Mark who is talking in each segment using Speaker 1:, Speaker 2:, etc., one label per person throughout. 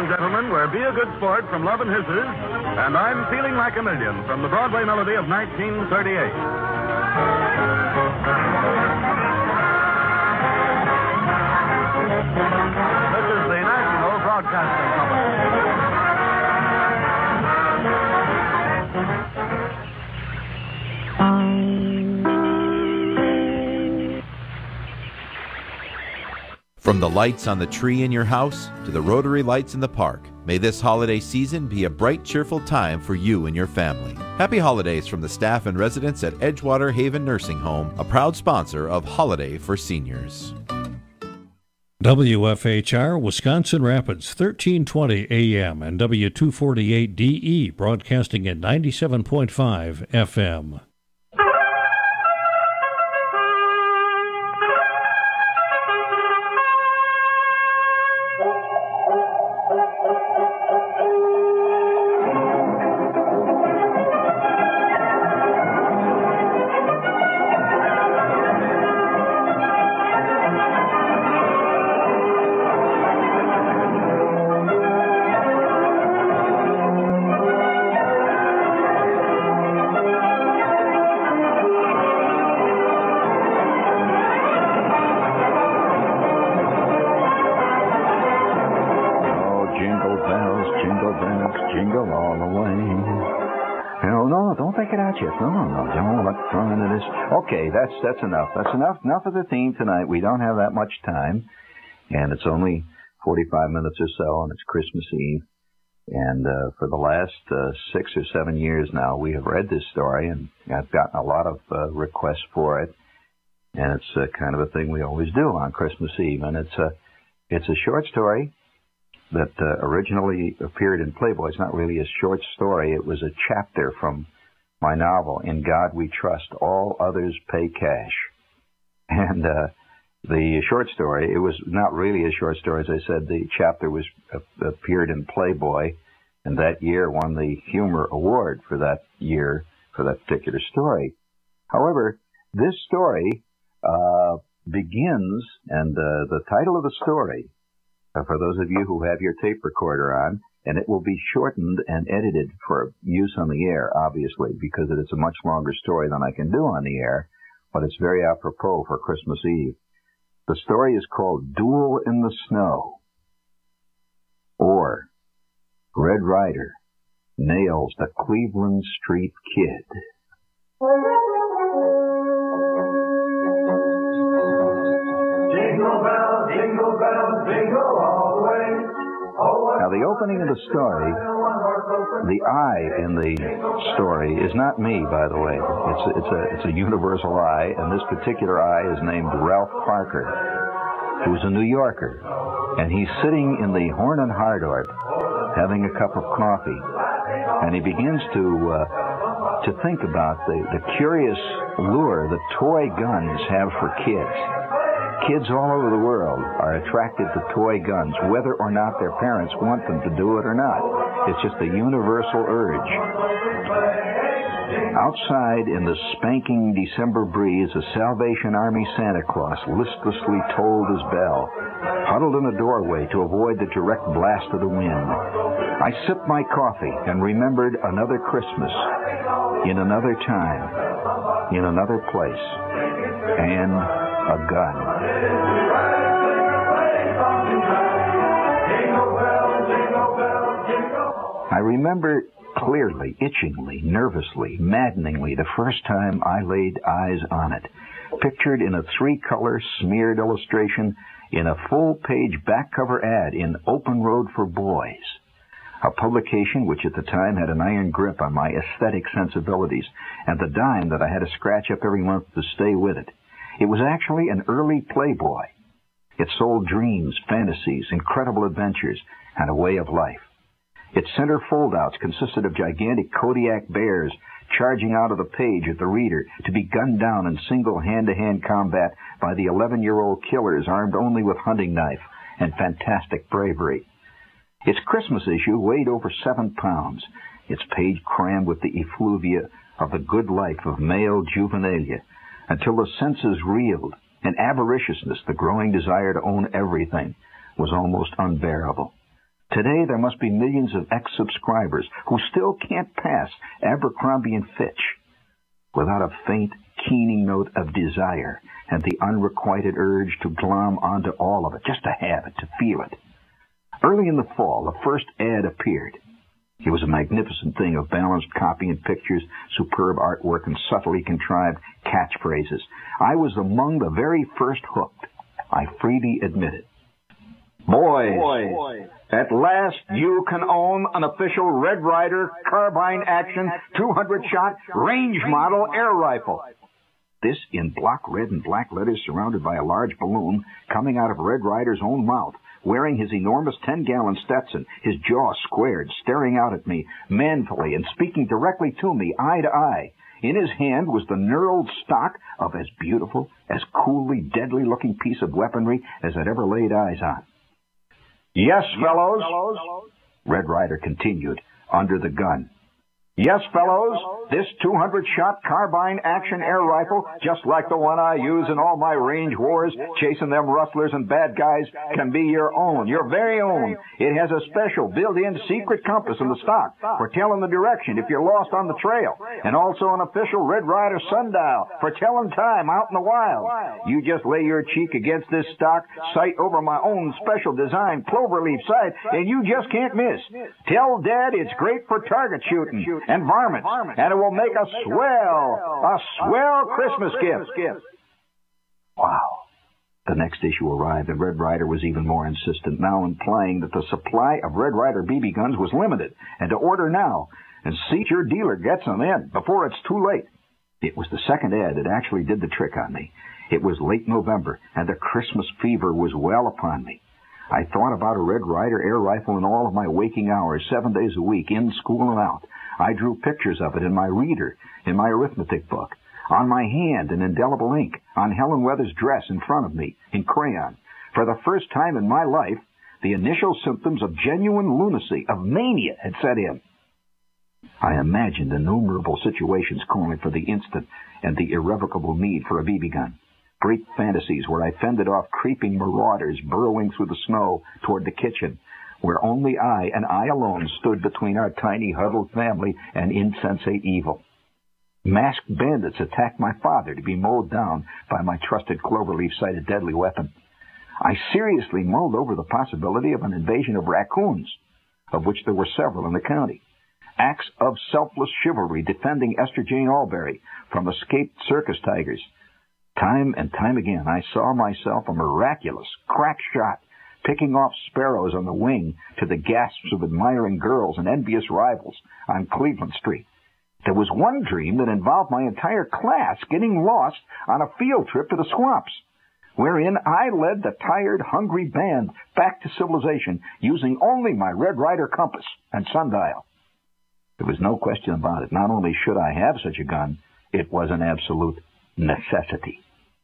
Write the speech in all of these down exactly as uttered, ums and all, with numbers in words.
Speaker 1: and gentlemen, were Be a Good Sport from Love and Hisses, and I'm Feeling Like a Million from the Broadway melody of nineteen thirty-eight. This is the National Broadcasting Company.
Speaker 2: From the lights on the tree in your house to the rotary lights in the park, may this holiday season be a bright, cheerful time for you and your family. Happy holidays from the staff and residents at Edgewater Haven Nursing Home, a proud sponsor of Holiday for Seniors.
Speaker 3: W F H R, Wisconsin Rapids, thirteen twenty A M and W two forty-eight D E, broadcasting at ninety-seven point five F M.
Speaker 4: Okay, that's that's enough. That's enough. Enough of the theme tonight. We don't have that much time, and it's only forty-five minutes or so, and it's Christmas Eve. And uh, for the last uh, six or seven years now, we have read this story, and I've gotten a lot of uh, requests for it. And it's uh, kind of a thing we always do on Christmas Eve. And it's a it's a short story that uh, originally appeared in Playboy. It's not really a short story. It was a chapter from my novel, In God We Trust, All Others Pay Cash. And uh, the short story, it was not really a short story. As I said, the chapter was uh, appeared in Playboy, and that year won the Humor Award for that year, for that particular story. However, this story uh, begins, and uh, the title of the story, uh, for those of you who have your tape recorder on, and it will be shortened and edited for use on the air, obviously, because it is a much longer story than I can do on the air, but it's very apropos for Christmas Eve. The story is called Duel in the Snow, or Red Ryder Nails the Cleveland Street Kid. Jingle bell, jingle bell, jingle all the way. Now, the opening of the story, the I in the story is not me, by the way. It's a, it's a it's a universal I, and this particular I is named Ralph Parker, who's a New Yorker, and he's sitting in the Horn and Hardart having a cup of coffee, and he begins to uh, to think about the, the curious lure that toy guns have for kids. Kids all over the world are attracted to toy guns, whether or not their parents want them to do it or not. It's just a universal urge. Outside in the spanking December breeze, a Salvation Army Santa Claus listlessly tolled his bell, huddled in a doorway to avoid the direct blast of the wind. I sipped my coffee and remembered another Christmas, in another time, in another place, and a gun. I remember clearly, itchingly, nervously, maddeningly the first time I laid eyes on it, pictured in a three-color smeared illustration in a full-page back-cover ad in Open Road for Boys, a publication which at the time had an iron grip on my aesthetic sensibilities and the dime that I had to scratch up every month to stay with it. It was actually an early Playboy. It sold dreams, fantasies, incredible adventures, and a way of life. Its center foldouts consisted of gigantic Kodiak bears charging out of the page at the reader to be gunned down in single hand-to-hand combat by the eleven-year-old killers armed only with hunting knife and fantastic bravery. Its Christmas issue weighed over seven pounds, its page crammed with the effluvia of the good life of male juvenilia, until the senses reeled, and avariciousness, the growing desire to own everything, was almost unbearable. Today there must be millions of ex-subscribers who still can't pass Abercrombie and Fitch without a faint, keening note of desire and the unrequited urge to glom onto all of it, just to have it, to feel it. Early in the fall, the first ad appeared. It was a magnificent thing of balanced copy and pictures, superb artwork, and subtly contrived catchphrases. I was among the very first hooked. I freely admit it. Boys, Boys, at last you can own an official Red Ryder carbine action two hundred shot range model air rifle. This in block red and black letters surrounded by a large balloon coming out of Red Ryder's own mouth, wearing his enormous ten-gallon Stetson, his jaw squared, staring out at me manfully and speaking directly to me, eye to eye. In his hand was the knurled stock of as beautiful, as coolly deadly-looking piece of weaponry as I'd ever laid eyes on. Yes, fellows, Red Ryder continued, under the gun. Yes, fellows, this two hundred shot carbine action air rifle, just like the one I use in all my range wars, chasing them rustlers and bad guys, can be your own, your very own. It has a special built-in secret compass in the stock for telling the direction if you're lost on the trail, and also an official Red Ryder sundial for telling time out in the wild. You just lay your cheek against this stock, sight over my own special design cloverleaf sight, and you just can't miss. Tell Dad it's great for target shooting and varmints, and it will make a swell, a swell Christmas gift. Wow. The next issue arrived, and Red Ryder was even more insistent, now implying that the supply of Red Ryder B B guns was limited, and to order now, and see your dealer gets them in before it's too late. It was the second ad that actually did the trick on me. It was late November, and the Christmas fever was well upon me. I thought about a Red Ryder air rifle in all of my waking hours, seven days a week, in school and out. I drew pictures of it in my reader, in my arithmetic book, on my hand in indelible ink, on Helen Weathers' dress in front of me, in crayon. For the first time in my life, the initial symptoms of genuine lunacy, of mania, had set in. I imagined innumerable situations calling for the instant and the irrevocable need for a B B gun. Great fantasies where I fended off creeping marauders burrowing through the snow toward the kitchen, where only I, and I alone, stood between our tiny, huddled family and insensate evil. Masked bandits attacked my father to be mowed down by my trusted cloverleaf-sighted deadly weapon. I seriously mulled over the possibility of an invasion of raccoons, of which there were several in the county. Acts of selfless chivalry defending Esther Jane Albury from escaped circus tigers. Time and time again I saw myself a miraculous crack shot, picking off sparrows on the wing to the gasps of admiring girls and envious rivals on Cleveland Street. There was one dream that involved my entire class getting lost on a field trip to the swamps, wherein I led the tired, hungry band back to civilization using only my Red Ryder compass and sundial. There was no question about it. Not only should I have such a gun, it was an absolute necessity.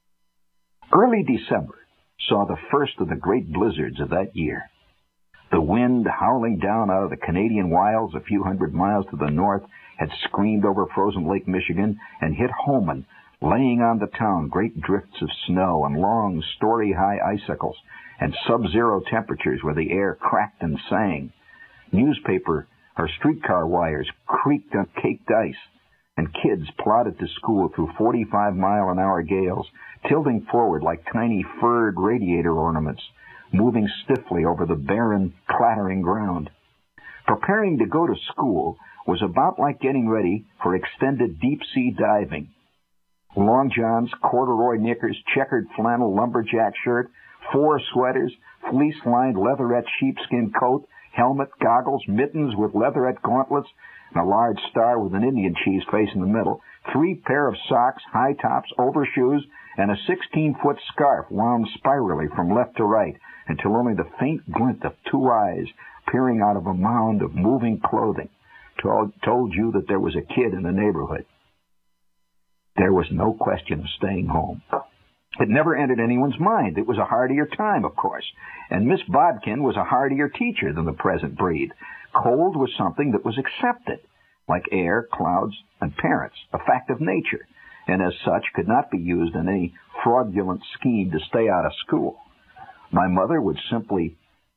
Speaker 4: Early December saw the first of the great blizzards of that year. The wind howling down out of the Canadian wilds a few hundred miles to the north had screamed over frozen Lake Michigan and hit Holmen, laying on the town great drifts of snow and long, story-high icicles and sub-zero temperatures where the air cracked and sang. Newspaper or streetcar wires creaked on caked ice, and kids plodded to school through forty-five mile an hour gales, tilting forward like tiny furred radiator ornaments, moving stiffly over the barren, clattering ground. Preparing to go to school was about like getting ready for extended deep-sea diving. Long johns, corduroy knickers, checkered flannel lumberjack shirt, four sweaters, fleece-lined leatherette sheepskin coat, helmet, goggles, mittens with leatherette gauntlets, and a large star with an Indian cheese face in the middle, three pair of socks, high tops, overshoes, and a sixteen-foot scarf wound spirally from left to right until only the faint glint of two eyes peering out of a mound of moving clothing told, told you that there was a kid in the neighborhood. There was no question of staying home. It never entered anyone's mind. It was a hardier time, of course, and Miss Bodkin was a hardier teacher than the present breed. Cold was something that was accepted, like air, clouds, and parents, a fact of nature, and as such could not be used in any fraudulent scheme to stay out of school. My mother would simply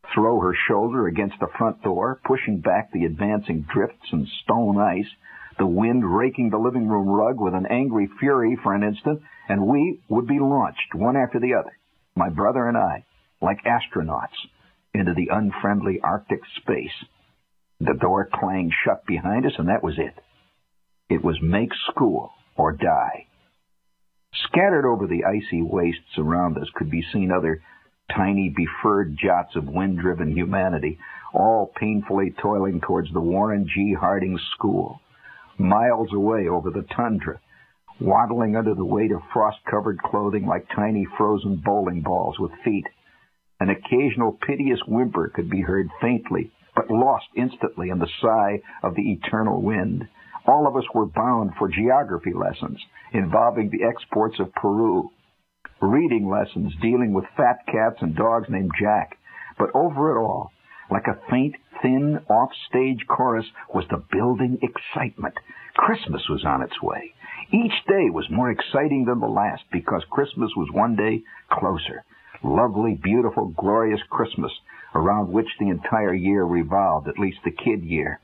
Speaker 4: throw her shoulder against the front door, pushing back the advancing drifts and stone ice, the wind raking the living room rug with an angry fury for an instant, and we would be launched, one after the other, my brother and I, like astronauts, into the unfriendly Arctic space. The door clanged shut behind us, and that was it. It was make school or die. Scattered over the icy wastes around us could be seen other tiny, befurred jots of wind-driven humanity, all painfully toiling towards the Warren G. Harding School. Miles away over the tundra, waddling under the weight of frost-covered clothing like tiny frozen bowling balls with feet. An occasional piteous whimper could be heard faintly, but lost instantly in the sigh of the eternal wind. All of us were bound for geography lessons involving the exports of Peru, reading lessons dealing with fat cats and dogs named Jack. But over it all, like a faint, thin, off-stage chorus, was the building excitement. Christmas was on its way. Each day was more exciting than the last because Christmas was one day closer. Lovely, beautiful, glorious Christmas, around which the entire year revolved, at least the kid year.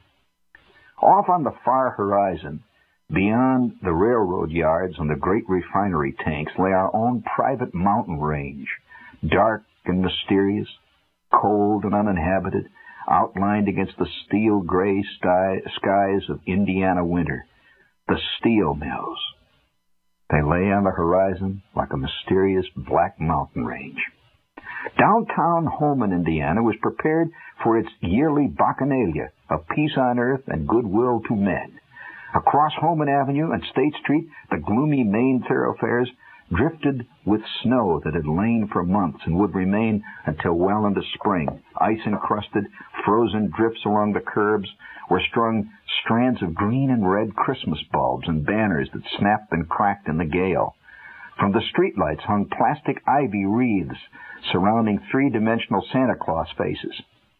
Speaker 4: Off on the far horizon, beyond the railroad yards and the great refinery tanks, lay our own private mountain range, dark and mysterious, cold and uninhabited, outlined against the steel-gray sky, skies of Indiana winter, the steel mills. They lay on the horizon like a mysterious black mountain range. Downtown Holmen, Indiana, was prepared for its yearly bacchanalia of peace on earth and goodwill to men. Across Holmen Avenue and State Street, the gloomy main thoroughfares drifted with snow that had lain for months and would remain until well into spring. Ice-encrusted, frozen drifts along the curbs were strung strands of green and red Christmas bulbs and banners that snapped and cracked in the gale. From the streetlights hung plastic ivy wreaths surrounding three-dimensional Santa Claus faces.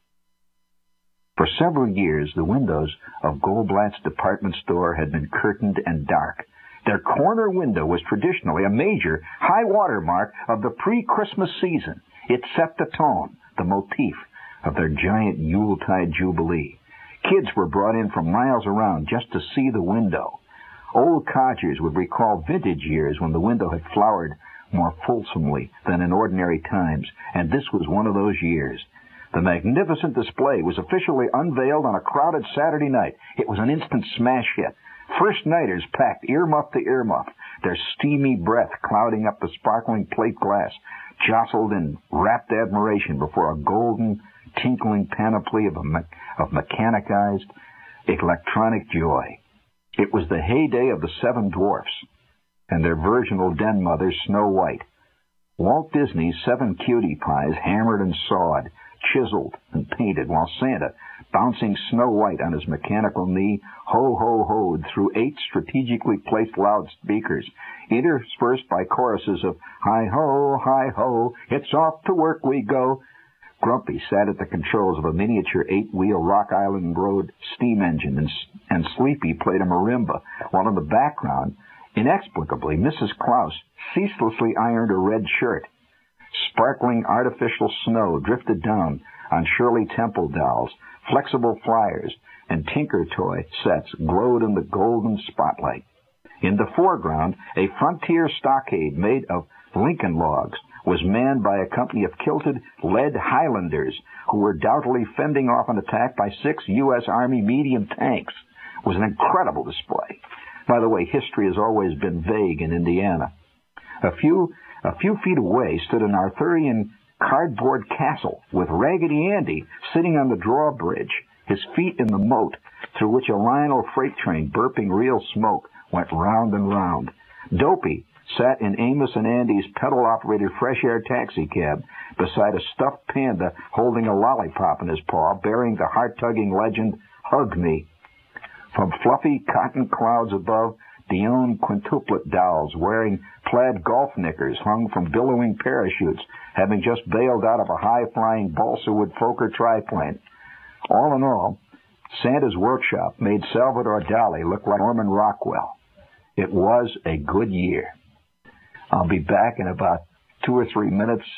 Speaker 4: For several years, the windows of Goldblatt's department store had been curtained and dark. Their corner window was traditionally a major high-water mark of the pre-Christmas season. It set the tone, the motif, of their giant Yuletide jubilee. Kids were brought in from miles around just to see the window. Old codgers would recall vintage years when the window had flowered more fulsomely than in ordinary times, and this was one of those years. The magnificent display was officially unveiled on a crowded Saturday night. It was an instant smash hit. First-nighters packed earmuff to earmuff, their steamy breath clouding up the sparkling plate glass, jostled in rapt admiration before a golden, tinkling panoply of, a me- of mechanized, electronic joy. It was the heyday of the Seven Dwarfs and their virginal den mother, Snow White. Walt Disney's seven cutie pies hammered and sawed, chiseled and painted, while Santa, bouncing Snow White on his mechanical knee, ho-ho-hoed through eight strategically placed loudspeakers, interspersed by choruses of hi-ho, hi-ho, it's off to work we go. Grumpy sat at the controls of a miniature eight-wheel Rock Island Road steam engine, and, and Sleepy played a marimba, while in the background, inexplicably, Missus Klaus ceaselessly ironed a red shirt. Sparkling artificial snow drifted down on Shirley Temple dolls, flexible flyers, and Tinker toy sets glowed in the golden spotlight. In the foreground, a frontier stockade made of Lincoln logs was manned by a company of kilted lead Highlanders who were doubtfully fending off an attack by six U S Army medium tanks. It was an incredible display. By the way, history has always been vague in Indiana. A few a few feet away stood an Arthurian cardboard castle with Raggedy Andy sitting on the drawbridge, his feet in the moat, through which a Lionel freight train, burping real smoke, went round and round. Dopey sat in Amos and Andy's pedal-operated fresh-air taxicab beside a stuffed panda holding a lollipop in his paw, bearing the heart-tugging legend, Hug Me. From fluffy cotton clouds above, Dion quintuplet dolls wearing plaid golf knickers hung from billowing parachutes, having just bailed out of a high-flying balsa wood Fokker triplane. All in all, Santa's workshop made Salvador Dali look like Norman Rockwell. It was a good year. I'll be back in about two or three minutes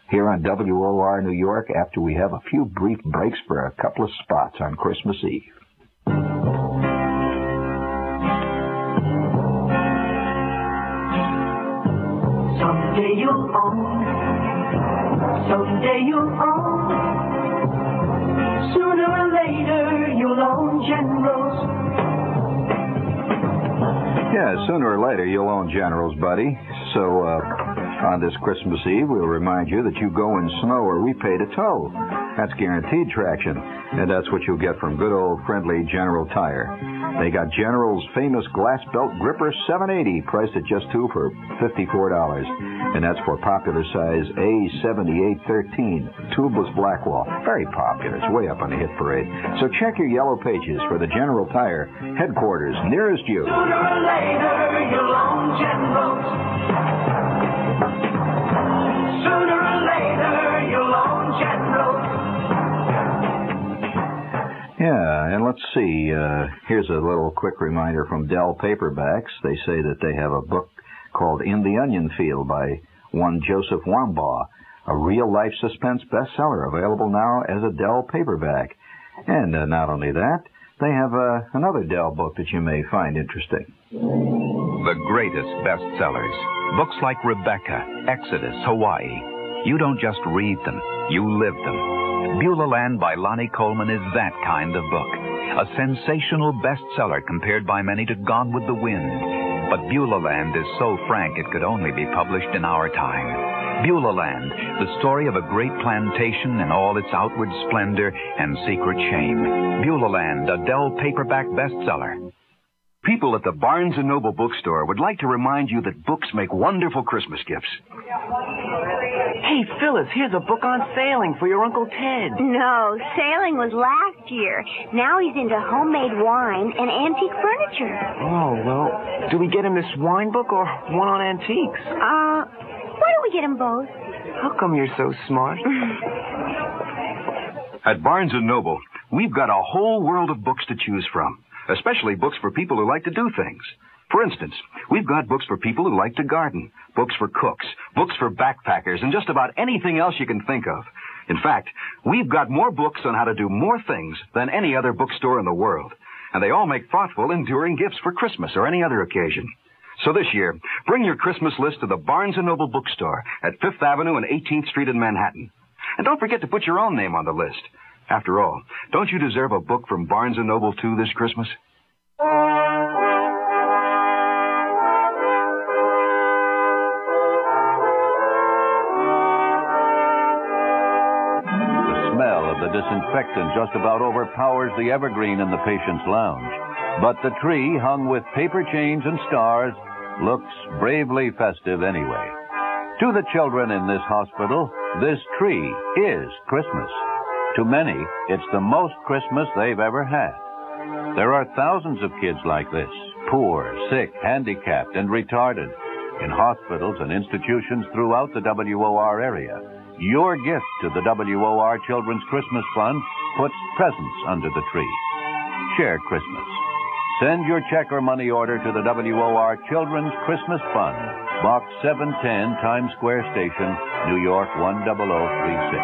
Speaker 4: here on W O R New York after we have a few brief breaks for a couple of spots on Christmas Eve.
Speaker 5: Someday you'll own, someday you'll own, sooner or later you'll own Generals.
Speaker 4: Yeah, sooner or later you'll own Generals, buddy. So, uh, on this Christmas Eve, we'll remind you that you go in snow or we pay to tow. That's guaranteed traction, and that's what you'll get from good old friendly General Tire. They got General's famous glass belt gripper seven eighty, priced at just two for fifty-four dollars. And that's for popular size A seventy-eight thirteen, tubeless Blackwall. Very popular. It's way up on the hit parade. So check your yellow pages for the General Tire headquarters nearest you.
Speaker 5: Sooner or later you'll own Generals. Sooner or later you'll own Generals.
Speaker 4: Yeah, and let's see. Uh, here's a little quick reminder from Dell Paperbacks. They say that they have a book called In the Onion Field by one Joseph Wambaugh, a real-life suspense bestseller available now as a Dell paperback. And uh, not only that, they have uh, another Dell book that you may find interesting.
Speaker 6: The greatest bestsellers. Books like Rebecca, Exodus, Hawaii. You don't just read them, you live them. Beulah Land by Lonnie Coleman is that kind of book. A sensational bestseller compared by many to Gone with the Wind. But Beulah Land is so frank it could only be published in our time. Beulah Land, the story of a great plantation in all its outward splendor and secret shame. Beulah Land, a Dell paperback bestseller.
Speaker 7: People at the Barnes and Noble bookstore would like to remind you that books make wonderful Christmas gifts.
Speaker 8: Hey, Phyllis, here's a book on sailing for your Uncle Ted.
Speaker 9: No, sailing was last year. Now he's into homemade wine and antique furniture.
Speaker 8: Oh, well, do we get him this wine book or one on antiques?
Speaker 9: Uh, why don't we get him both?
Speaker 8: How come you're so smart?
Speaker 7: At Barnes and Noble, we've got a whole world of books to choose from, especially books for people who like to do things. For instance, we've got books for people who like to garden, books for cooks, books for backpackers, and just about anything else you can think of. In fact, we've got more books on how to do more things than any other bookstore in the world. And they all make thoughtful, enduring gifts for Christmas or any other occasion. So this year, bring your Christmas list to the Barnes and Noble bookstore at Fifth Avenue and eighteenth Street in Manhattan. And don't forget to put your own name on the list. After all, don't you deserve a book from Barnes and Noble, too, this Christmas?
Speaker 10: The disinfectant just about overpowers the evergreen in the patient's lounge. But the tree, hung with paper chains and stars, looks bravely festive anyway. To the children in this hospital, this tree is Christmas. To many, it's the most Christmas they've ever had. There are thousands of kids like this, poor, sick, handicapped, and retarded, in hospitals and institutions throughout the W O R area. Your gift to the W O R Children's Christmas Fund puts presents under the tree. Share Christmas. Send your check or money order to the W O R Children's Christmas Fund, Box seven ten, Times Square Station, New York one zero zero three six.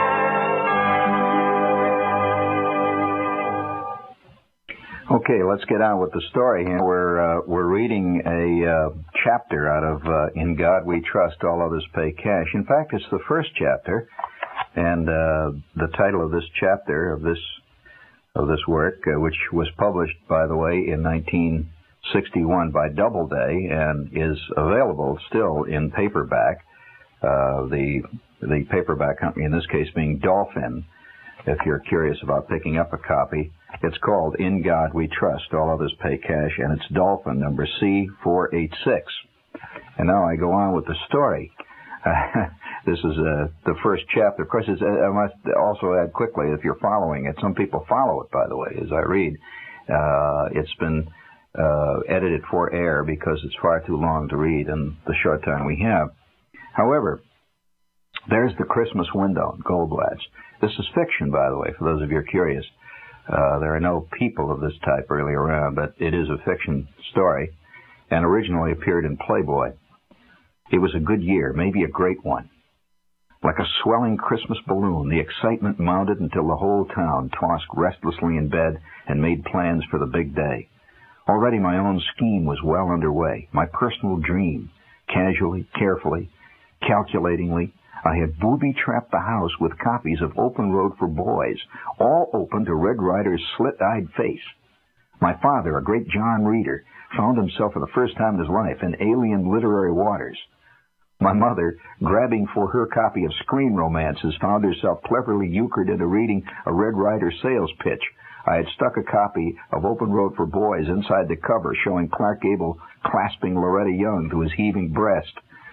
Speaker 4: Okay, let's get on with the story here. We're uh, we're reading a uh, chapter out of uh, In God We Trust, All Others Pay Cash. In fact, it's the first chapter, and uh, the title of this chapter of this of this work, uh, which was published, by the way, in nineteen sixty-one by Doubleday, and is available still in paperback. Uh, the the paperback company in this case being Dolphin. If you're curious about picking up a copy, it's called In God We Trust, All Others Pay Cash, and it's Dolphin, number C four eighty-six. And now I go on with the story. Uh, this is uh, the first chapter. Of course, it's, I must also add quickly, if you're following it, some people follow it, by the way, as I read. Uh, it's been uh, edited for air because it's far too long to read in the short time we have. However, there's the Christmas window in Goldblatt's. This is fiction, by the way, for those of you who are curious. Uh, there are no people of this type really around, but it is a fiction story, and originally appeared in Playboy. It was a good year, maybe a great one. Like a swelling Christmas balloon, the excitement mounted until the whole town tossed restlessly in bed and made plans for the big day. Already my own scheme was well underway, my personal dream. Casually, carefully, calculatingly, I had booby-trapped the house with copies of Open Road for Boys, all open to Red Ryder's slit-eyed face. My father, a great John reader, found himself for the first time in his life in alien literary waters. My mother, grabbing for her copy of Screen Romances, found herself cleverly euchred into reading a Red Ryder sales pitch. I had stuck a copy of Open Road for Boys inside the cover, showing Clark Gable clasping Loretta Young to his heaving breast.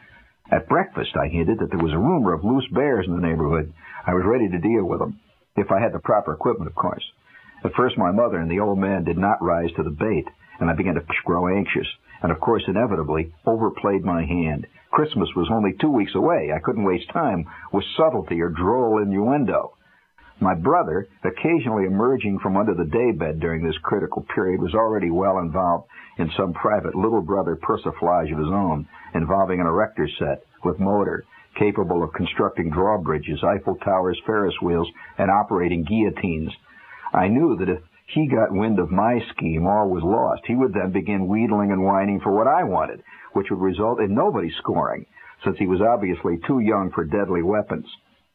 Speaker 4: At breakfast, I hinted that there was a rumor of loose bears in the neighborhood. I was ready to deal with them, if I had the proper equipment, of course. At first, my mother and the old man did not rise to the bait, and I began to grow anxious, and of course, inevitably, overplayed my hand. Christmas was only two weeks away. I couldn't waste time with subtlety or droll innuendo. My brother, occasionally emerging from under the daybed during this critical period, was already well involved in some private little brother persiflage of his own, involving an erector set with motor, capable of constructing drawbridges, Eiffel Towers, Ferris wheels, and operating guillotines. I knew that if he got wind of my scheme, all was lost. He would then begin wheedling and whining for what I wanted, which would result in nobody scoring, since he was obviously too young for deadly weapons.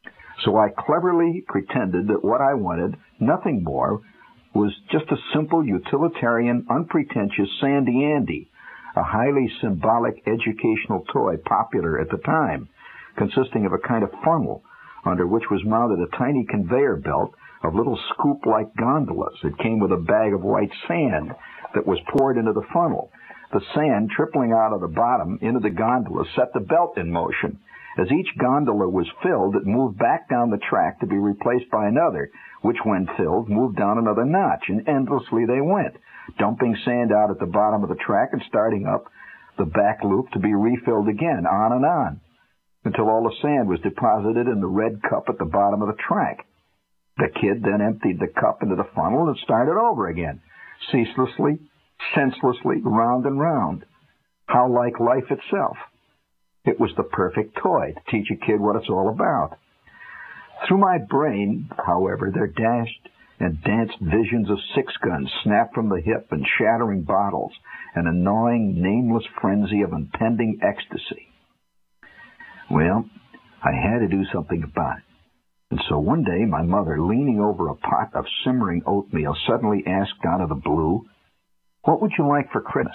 Speaker 4: So I cleverly pretended that what I wanted, nothing more, was just a simple, utilitarian, unpretentious Sandy Andy, a highly symbolic educational toy popular at the time, consisting of a kind of funnel under which was mounted a tiny conveyor belt of little scoop-like gondolas. It came with a bag of white sand that was poured into the funnel. The sand, trickling out of the bottom into the gondola, set the belt in motion. As each gondola was filled, it moved back down the track to be replaced by another, which, when filled, moved down another notch, and endlessly they went, dumping sand out at the bottom of the track and starting up the back loop to be refilled again, on and on, until all the sand was deposited in the red cup at the bottom of the track. The kid then emptied the cup into the funnel and started over again, ceaselessly, senselessly, round and round. How like life itself. It was the perfect toy to teach a kid what it's all about. Through my brain, however, there dashed and danced visions of six-guns snapped from the hip and shattering bottles, an gnawing, nameless frenzy of impending ecstasy. Well, I had to do something about it. And so one day, my mother, leaning over a pot of simmering oatmeal, suddenly asked out of the blue, "What would you like for Christmas?"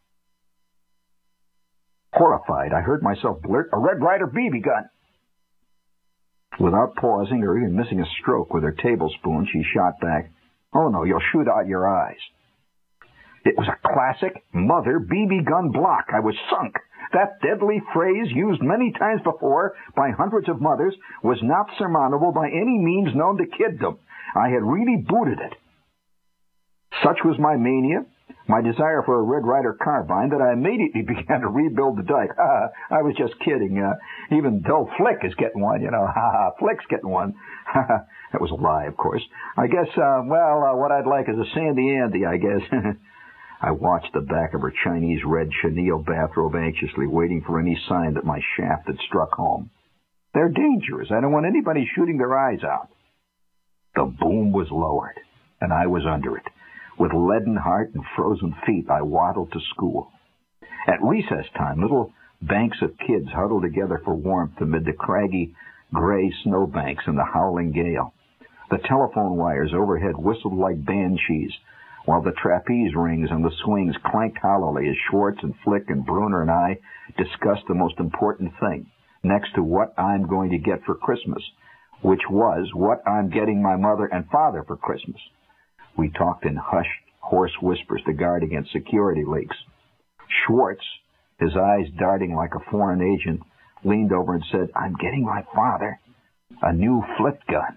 Speaker 4: Horrified, I heard myself blurt, "A Red Ryder B B gun." Without pausing or even missing a stroke with her tablespoon, she shot back, "Oh no, you'll shoot out your eyes." It was a classic mother B B gun block. I was sunk. That deadly phrase, used many times before by hundreds of mothers, was not surmountable by any means known to kiddom. I had really booted it. Such was my mania, my desire for a Red Ryder carbine, that I immediately began to rebuild the dike. Ha, I was just kidding. Uh, even though Flick is getting one, you know, ha ha, Flick's getting one. Ha ha, that was a lie, of course. I guess, uh, well, uh, what I'd like is a Sandy Andy, I guess. I watched the back of her Chinese red chenille bathrobe anxiously, waiting for any sign that my shaft had struck home. They're dangerous. I don't want anybody shooting their eyes out. The boom was lowered, and I was under it. With leaden heart and frozen feet, I waddled to school. At recess time, little banks of kids huddled together for warmth amid the craggy, gray snowbanks and the howling gale. The telephone wires overhead whistled like banshees, while the trapeze rings and the swings clanked hollowly as Schwartz and Flick and Bruner and I discussed the most important thing, next to what I'm going to get for Christmas, which was what I'm getting my mother and father for Christmas. We talked in hushed, hoarse whispers to guard against security leaks. Schwartz, his eyes darting like a foreign agent, leaned over and said, "I'm getting my father a new flit gun."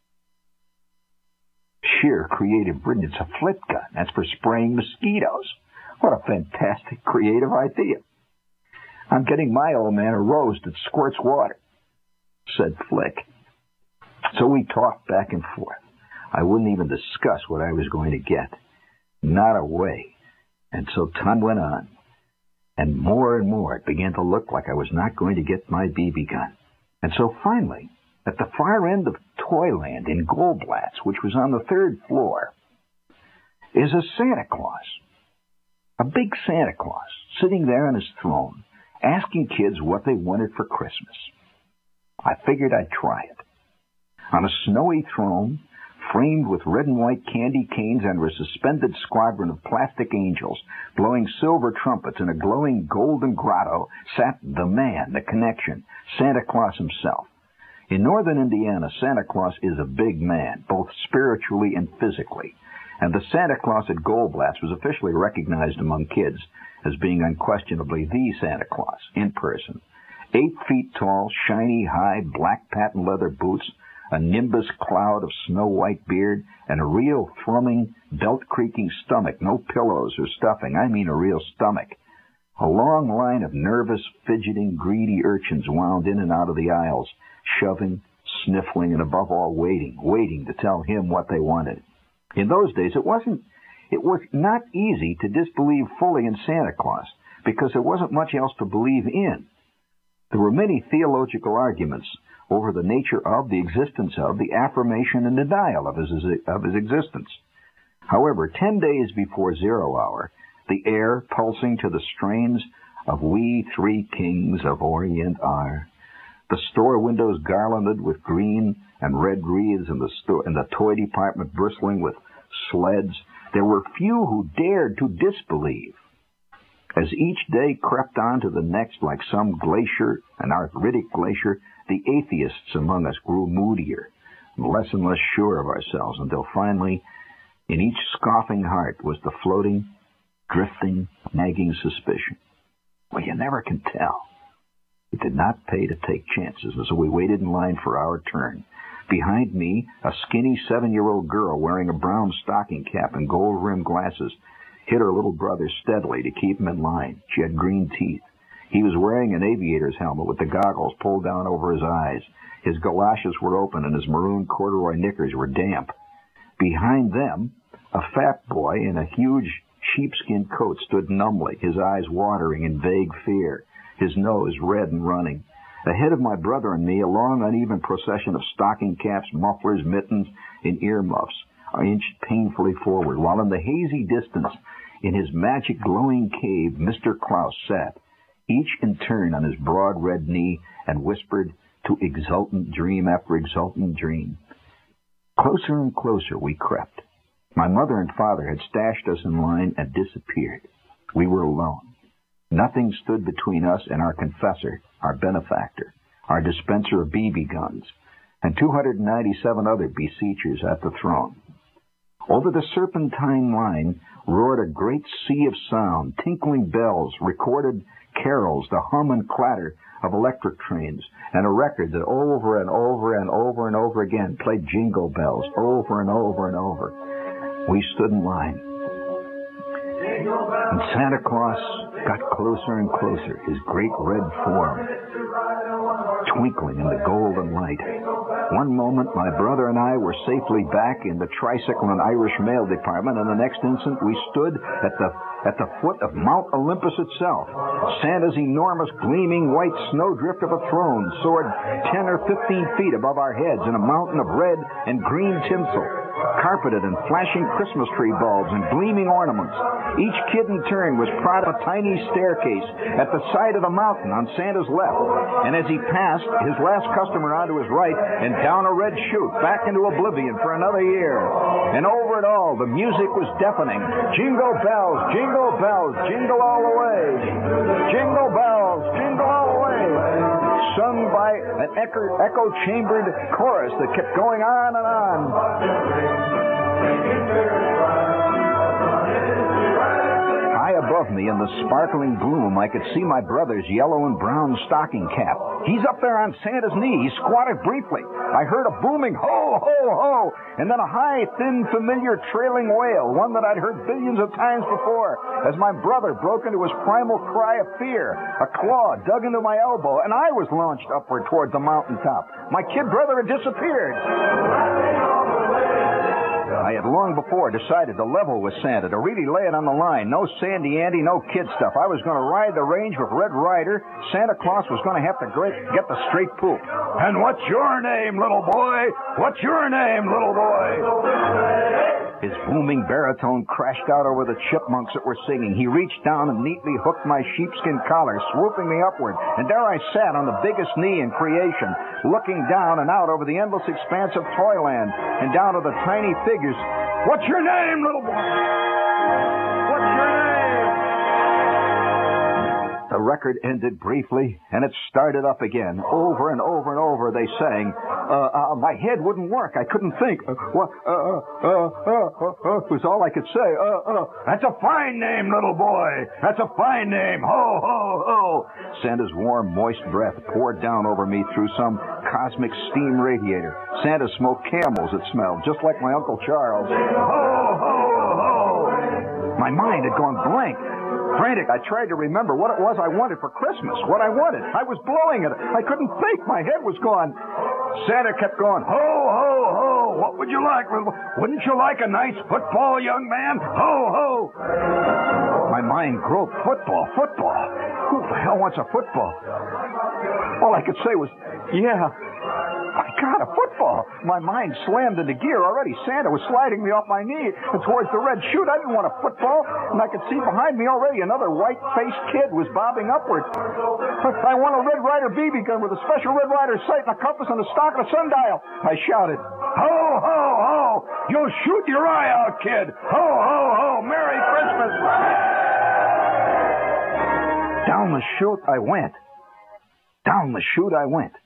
Speaker 4: Sheer creative brilliance, a flit gun. That's for spraying mosquitoes. What a fantastic creative idea. "I'm getting my old man a rose that squirts water," said Flick. So we talked back and forth. I wouldn't even discuss what I was going to get. Not a way. And so time went on. And more and more it began to look like I was not going to get my B B gun. And so finally, at the far end of Toyland in Goldblatt's, which was on the third floor, is a Santa Claus. A big Santa Claus sitting there on his throne, asking kids what they wanted for Christmas. I figured I'd try it. On a snowy throne, framed with red and white candy canes under a suspended squadron of plastic angels, blowing silver trumpets in a glowing golden grotto, sat the man, the connection, Santa Claus himself. In northern Indiana, Santa Claus is a big man, both spiritually and physically. And the Santa Claus at Goldblatt's was officially recognized among kids as being unquestionably the Santa Claus, in person. Eight feet tall, shiny, high, black patent leather boots, a nimbus cloud of snow-white beard, and a real thrumming, belt-creaking stomach. No pillows or stuffing. I mean a real stomach. A long line of nervous, fidgeting, greedy urchins wound in and out of the aisles, shoving, sniffling, and above all waiting, waiting to tell him what they wanted. In those days, it wasn't, it was not easy to disbelieve fully in Santa Claus, because there wasn't much else to believe in. There were many theological arguments over the nature of, the existence of, the affirmation and denial of his, of his existence. However, ten days before zero hour, the air pulsing to the strains of We Three Kings of Orient are, the store windows garlanded with green and red wreaths, and the, sto- and the toy department bristling with sleds, there were few who dared to disbelieve. As each day crept on to the next like some glacier, an arthritic glacier, the atheists among us grew moodier, less and less sure of ourselves, until finally, in each scoffing heart was the floating, drifting, nagging suspicion. Well, you never can tell. It did not pay to take chances, and so we waited in line for our turn. Behind me, a skinny seven-year-old girl wearing a brown stocking cap and gold-rimmed glasses hit her little brother steadily to keep him in line. She had green teeth. He was wearing an aviator's helmet with the goggles pulled down over his eyes. His galoshes were open and his maroon corduroy knickers were damp. Behind them, a fat boy in a huge sheepskin coat stood numbly, his eyes watering in vague fear, his nose red and running. Ahead of my brother and me, a long, uneven procession of stocking caps, mufflers, mittens, and earmuffs inched painfully forward, while in the hazy distance, in his magic glowing cave, Mister Klaus sat, each in turn on his broad red knee, and whispered to exultant dream after exultant dream. Closer and closer we crept. My mother and father had stashed us in line and disappeared. We were alone. Nothing stood between us and our confessor, our benefactor, our dispenser of B B guns, and two hundred ninety-seven other beseechers at the throne. Over the serpentine line roared a great sea of sound, tinkling bells, recorded carols, the hum and clatter of electric trains, and a record that over and over and over and over again played Jingle Bells over and over and over. We stood in line. And Santa Claus got closer and closer, his great red form twinkling in the golden light. One moment, my brother and I were safely back in the tricycle and Irish mail department, and the next instant we stood at the at the foot of Mount Olympus itself. Santa's enormous, gleaming white snowdrift of a throne soared ten or fifteen feet above our heads in a mountain of red and green tinsel, carpeted in flashing Christmas tree bulbs and gleaming ornaments. Each kid in turn was proud of a tiny staircase at the side of the mountain on Santa's left, and as he passed, his last customer onto his right, and down a red chute, back into oblivion for another year. And over it all, the music was deafening. Jingle bells, jingle bells, jingle all the way. Jingle bells, jingle all the way. Sung by an echo, echo-chambered chorus that kept going on and on. High above me in the sparkling gloom, I could see my brother's yellow and brown stocking cap. He's up there on Santa's knee. He squatted briefly. I heard a booming ho, ho, ho, and then a high, thin, familiar trailing wail, one that I'd heard billions of times before, as my brother broke into his primal cry of fear. A claw dug into my elbow, and I was launched upward toward the mountaintop. My kid brother had disappeared. I had long before decided to level with Santa, to really lay it on the line. No Sandy Andy, no kid stuff. I was going to ride the range with Red Ryder. Santa Claus was going to have to get the straight poop.
Speaker 11: And what's your name, little boy? What's your name, little boy?
Speaker 4: His booming baritone crashed out over the chipmunks that were singing. He reached down and neatly hooked my sheepskin collar, swooping me upward. And there I sat on the biggest knee in creation, looking down and out over the endless expanse of Toyland and down to the tiny figures.
Speaker 11: What's your name, little boy? What's your name?
Speaker 4: The record ended briefly, and it started up again. Over and over and over they sang. Uh, uh, my head wouldn't work. I couldn't think. Uh, what? Uh, uh, uh, uh, uh, uh, was all I could say. Uh, uh.
Speaker 11: That's a fine name, little boy. That's a fine name. Ho, ho, ho.
Speaker 4: Santa's warm, moist breath poured down over me through some cosmic steam radiator. Santa smoked camels that smelled just like my Uncle Charles.
Speaker 11: Ho, ho, ho.
Speaker 4: My mind had gone blank. Frantic, I tried to remember what it was I wanted for Christmas, what I wanted. I was blowing it. I couldn't think. My head was gone. Santa kept going,
Speaker 11: ho, ho, ho. What would you like? Wouldn't you like a nice football, young man? Ho, ho.
Speaker 4: My mind groped football, football. Who the hell wants a football? All I could say was, yeah. I got a football. My mind slammed into gear already. Santa was sliding me off my knee and towards the red chute. I didn't want a football, and I could see behind me already another white-faced kid was bobbing upward. I want a Red Ryder B B gun with a special Red Ryder sight and a compass and a stock and a sundial. I shouted,
Speaker 11: ho, ho, ho! You'll shoot your eye out, kid! Ho, ho, ho! Merry Christmas!
Speaker 4: Down the chute I went. Down the chute I went.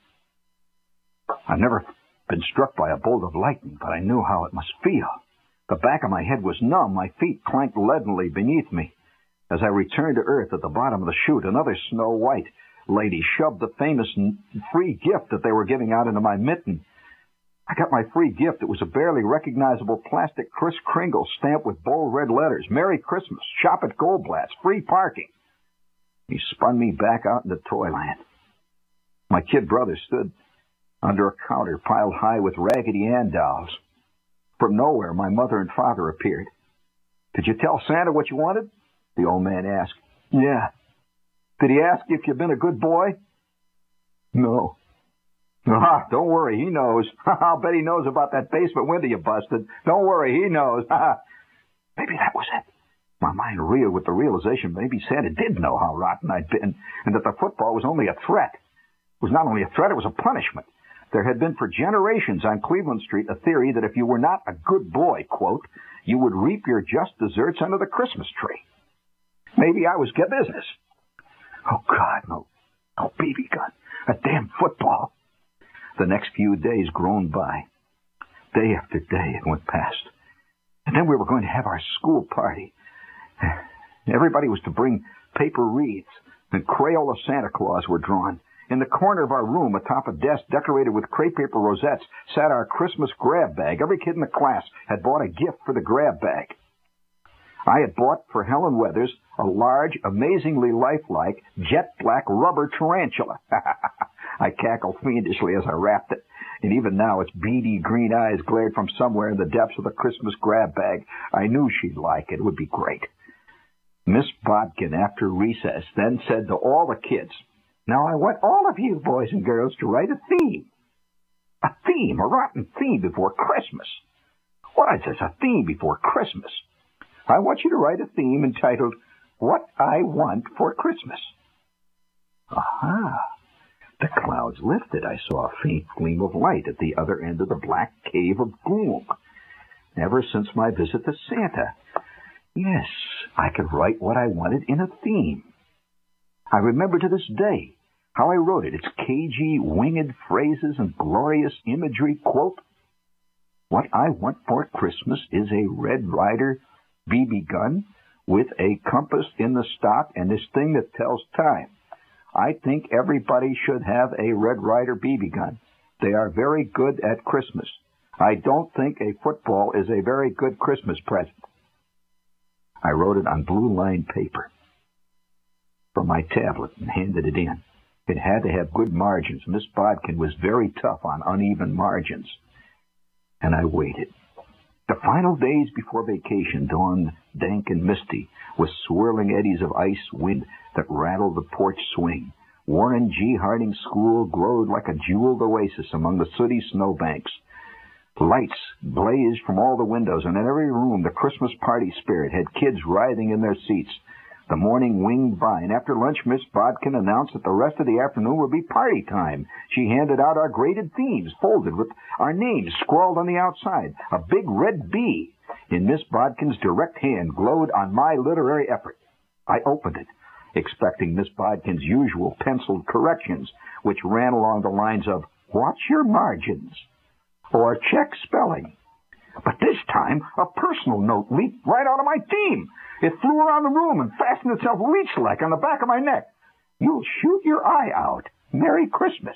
Speaker 4: I've never been struck by a bolt of lightning, but I knew how it must feel. The back of my head was numb. My feet clanked leadenly beneath me. As I returned to earth at the bottom of the chute, another Snow White lady shoved the famous free gift that they were giving out into my mitten. I got my free gift. It was a barely recognizable plastic Kris Kringle stamped with bold red letters. Merry Christmas. Shop at Goldblatt's. Free parking. He spun me back out into Toyland. My kid brother stood under a counter piled high with Raggedy Ann dolls. From nowhere, my mother and father appeared. Did you tell Santa what you wanted? The old man asked. Yeah. Did he ask if you've been a good boy? No. Ah, don't worry, he knows. I'll bet he knows about that basement window you busted. Don't worry, he knows. Maybe that was it. My mind reeled with the realization maybe Santa did know how rotten I'd been, and that the football was only a threat. It was not only a threat, it was a punishment. There had been for generations on Cleveland Street a theory that if you were not a good boy, quote, you would reap your just deserts under the Christmas tree. Maybe I was get business. Oh, God, no. No B B gun. A damn football. The next few days groaned by. Day after day it went past. And then we were going to have our school party. Everybody was to bring paper wreaths, and Crayola Santa Claus were drawn. In the corner of our room, atop a desk decorated with crepe paper rosettes, sat our Christmas grab bag. Every kid in the class had bought a gift for the grab bag. I had bought for Helen Weathers a large, amazingly lifelike, jet-black rubber tarantula. I cackled fiendishly as I wrapped it, and even now its beady green eyes glared from somewhere in the depths of the Christmas grab bag. I knew she'd like it. It would be great. Miss Bodkin, after recess, then said to all the kids, now I want all of you boys and girls to write a theme. A theme, a rotten theme before Christmas. What is this, a theme before Christmas? I want you to write a theme entitled, What I Want for Christmas. Aha! The clouds lifted. I saw a faint gleam of light at the other end of the black cave of gloom. Ever since my visit to Santa, yes, I could write what I wanted in a theme. I remember to this day how I wrote it. Its cagey, winged phrases and glorious imagery. Quote, what I want for Christmas is a Red Ryder B B gun with a compass in the stock and this thing that tells time. I think everybody should have a Red Ryder B B gun. They are very good at Christmas. I don't think a football is a very good Christmas present. I wrote it on blue-lined paper from my tablet and handed it in. It had to have good margins. Miss Bodkin was very tough on uneven margins. And I waited. The final days before vacation dawned dank and misty, with swirling eddies of ice wind that rattled the porch swing. Warren G. Harding School glowed like a jeweled oasis among the sooty snowbanks. Lights blazed from all the windows, and in every room the Christmas party spirit had kids writhing in their seats. The morning winged by, and after lunch Miss Bodkin announced that the rest of the afternoon would be party time. She handed out our graded themes, folded with our names scrawled on the outside. A big red B in Miss Bodkin's direct hand glowed on my literary effort. I opened it, expecting Miss Bodkin's usual penciled corrections, which ran along the lines of, "Watch your margins," or "Check spelling." But this time, a personal note leaped right out of my theme. It flew around the room and fastened itself leech-like on the back of my neck. "You'll shoot your eye out. Merry Christmas."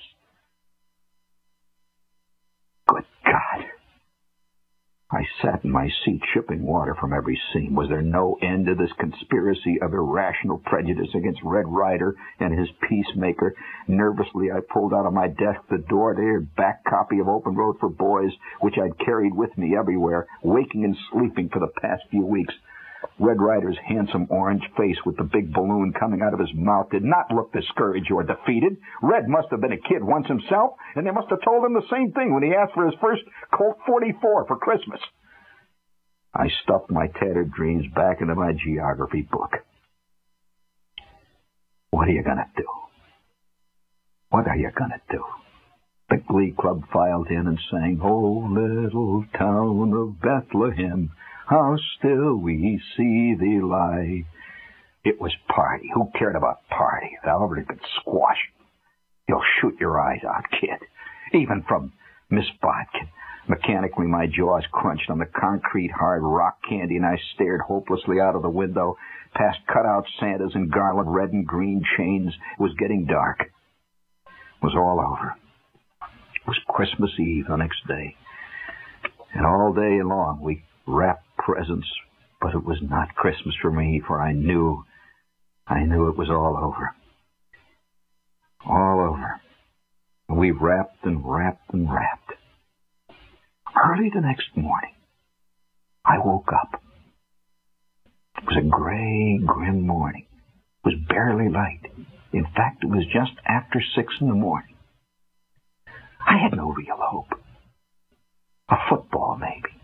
Speaker 4: Good God. I sat in my seat, shipping water from every seam. Was there no end to this conspiracy of irrational prejudice against Red Ryder and his peacemaker? Nervously, I pulled out of my desk the door-to-ear back copy of Open Road for Boys, which I'd carried with me everywhere, waking and sleeping for the past few weeks. Red Ryder's handsome orange face with the big balloon coming out of his mouth did not look discouraged or defeated. Red must have been a kid once himself, and they must have told him the same thing when he asked for his first Colt forty-four for Christmas. I stuffed my tattered dreams back into my geography book. What are you going to do? What are you going to do? The Glee Club filed in and sang, "Oh, little town of Bethlehem, how still we see thee lie." It was party. Who cared about party? If Albert could squash it. You'll shoot your eyes out, kid. Even from Miss Bodkin. Mechanically, my jaws crunched on the concrete hard rock candy, and I stared hopelessly out of the window, past cutout Santas and garland red and green chains. It was getting dark. It was all over. It was Christmas Eve the next day. And all day long we wrapped presents, but it was not Christmas for me, for I knew, I knew it was all over. All over. We wrapped and wrapped and wrapped. Early the next morning, I woke up. It was a gray, grim morning. It was barely light. In fact, it was just after six in the morning. I had no real hope. A football, maybe.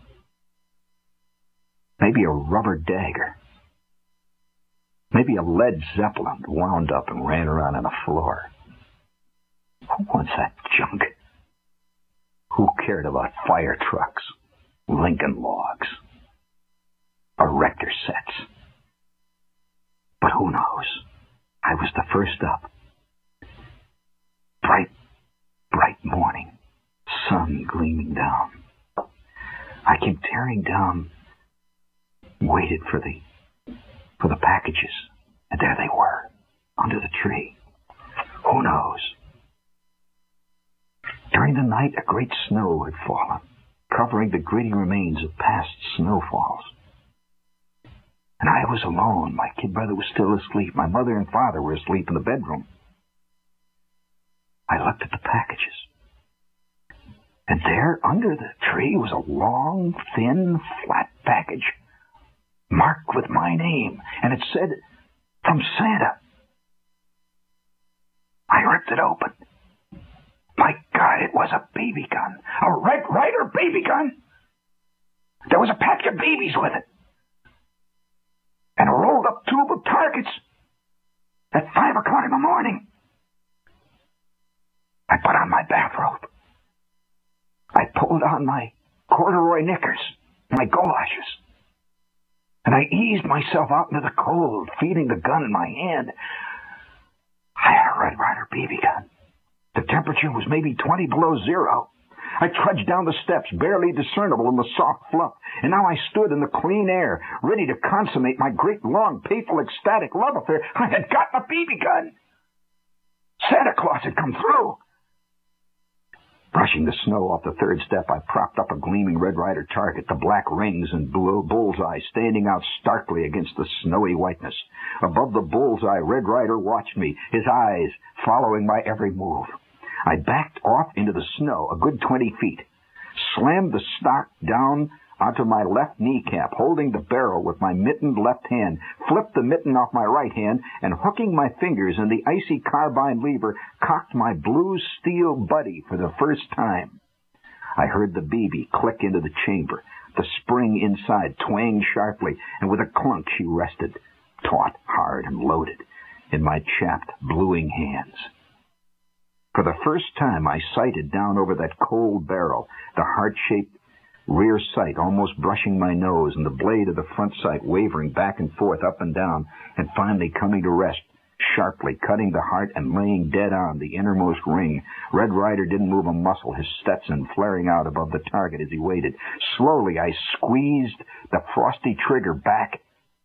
Speaker 4: Maybe a rubber dagger. Maybe a Led Zeppelin wound up and ran around on the floor. Who wants that junk? Who cared about fire trucks, Lincoln logs, erector sets? But who knows? I was the first up. Bright, bright morning, sun gleaming down. I came tearing down, waited for the for the packages, and there they were, under the tree. Who knows? During the night, a great snow had fallen, covering the gritty remains of past snowfalls. And I was alone. My kid brother was still asleep. My mother and father were asleep in the bedroom. I looked at the packages. And there, under the tree, was a long, thin, flat package, marked with my name, and it said, "From Santa." I ripped it open. My God, it was a baby gun. A Red Ryder baby gun. There was a pack of babies with it. And a rolled up tube of targets at five o'clock in the morning. I put on my bathrobe. I pulled on my corduroy knickers, my galoshes. And I eased myself out into the cold, feeling the gun in my hand. I had a Red Ryder B B gun. The temperature was maybe twenty below zero. I trudged down the steps, barely discernible in the soft fluff, and now I stood in the clean air, ready to consummate my great, long, painful, ecstatic love affair. I had gotten a B B gun. Santa Claus had come through. Brushing the snow off the third step, I propped up a gleaming Red Ryder target, the black rings and blue bullseye standing out starkly against the snowy whiteness. Above the bullseye, Red Ryder watched me, his eyes following my every move. I backed off into the snow a good twenty feet, slammed the stock down onto my left kneecap, holding the barrel with my mittened left hand, flipped the mitten off my right hand, and hooking my fingers in the icy carbine lever, cocked my blue steel buddy for the first time. I heard the B B click into the chamber. The spring inside twanged sharply, and with a clunk she rested, taut, hard, and loaded, in my chapped, bluing hands. For the first time I sighted down over that cold barrel, the heart-shaped rear sight almost brushing my nose, and the blade of the front sight wavering back and forth, up and down, and finally coming to rest, sharply cutting the heart and laying dead on the innermost ring. Red Ryder didn't move a muscle, his Stetson flaring out above the target as he waited. Slowly I squeezed the frosty trigger back,